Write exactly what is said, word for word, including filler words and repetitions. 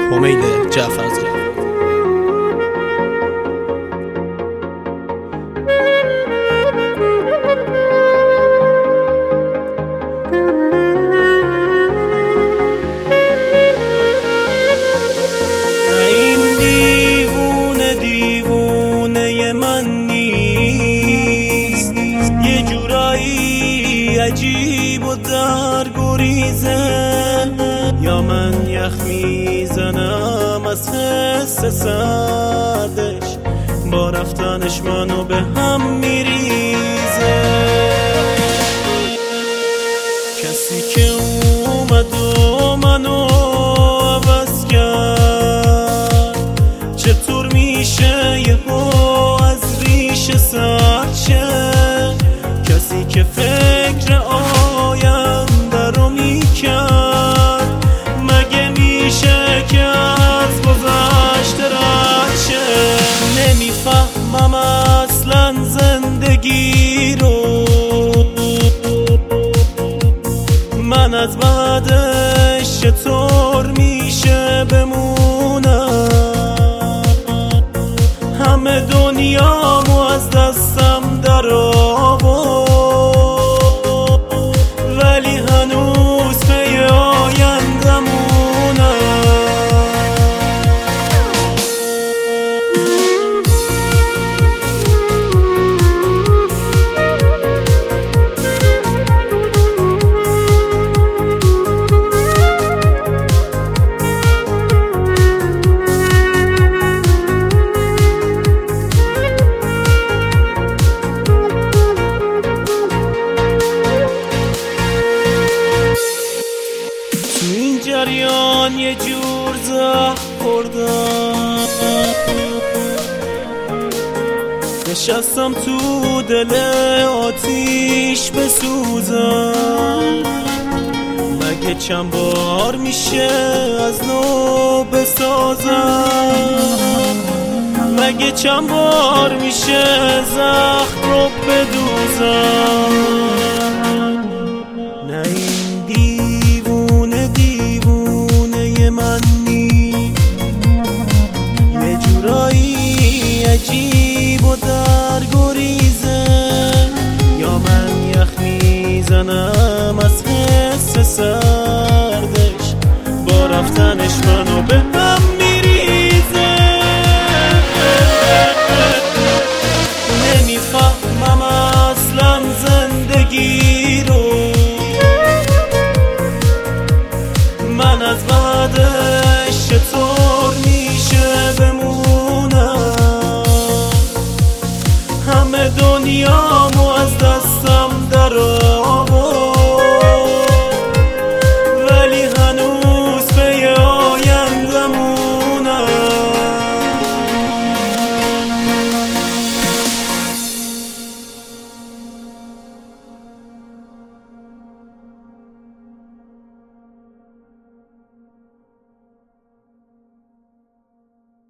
حمیل جعفرزاده. این دیوونه دیوونه من نیست، یه جورایی عجیب و در گریزه، یا من یخ میزنم از حس سردش، با رفتنش منو به هم میریزه. کسی که اومد و منو عوض کرد، چطور میشه یهو از ریشه سرد شه؟ کسی که فکر آینده رو میکرد، مگه میشه که از گذشته رد شه؟ نمیفهمم اصلا زندگی رو، من از بعدش چطور میشه بمونم؟ همه دنیامو از دستم در آورد، ولی هنوز پی آیندمونم. جریان یه جور زخم خوردم، نشستم تو دل آتیش بسوزم. مگه چند بار میشه از نو بسازم؟ مگه چند بار میشه زخم رو بدوزم؟ نه این دیوونه دیوونه من نیست، یه جورایی عجیب و در گریزه، یا من یخ میزنم از حس سردش، با رفتنش منو به هم میریزه. نمیفهمم اصلا زندگی رو، من از بعدش چطور میشه بمونم؟ همه دنیامو از دستم در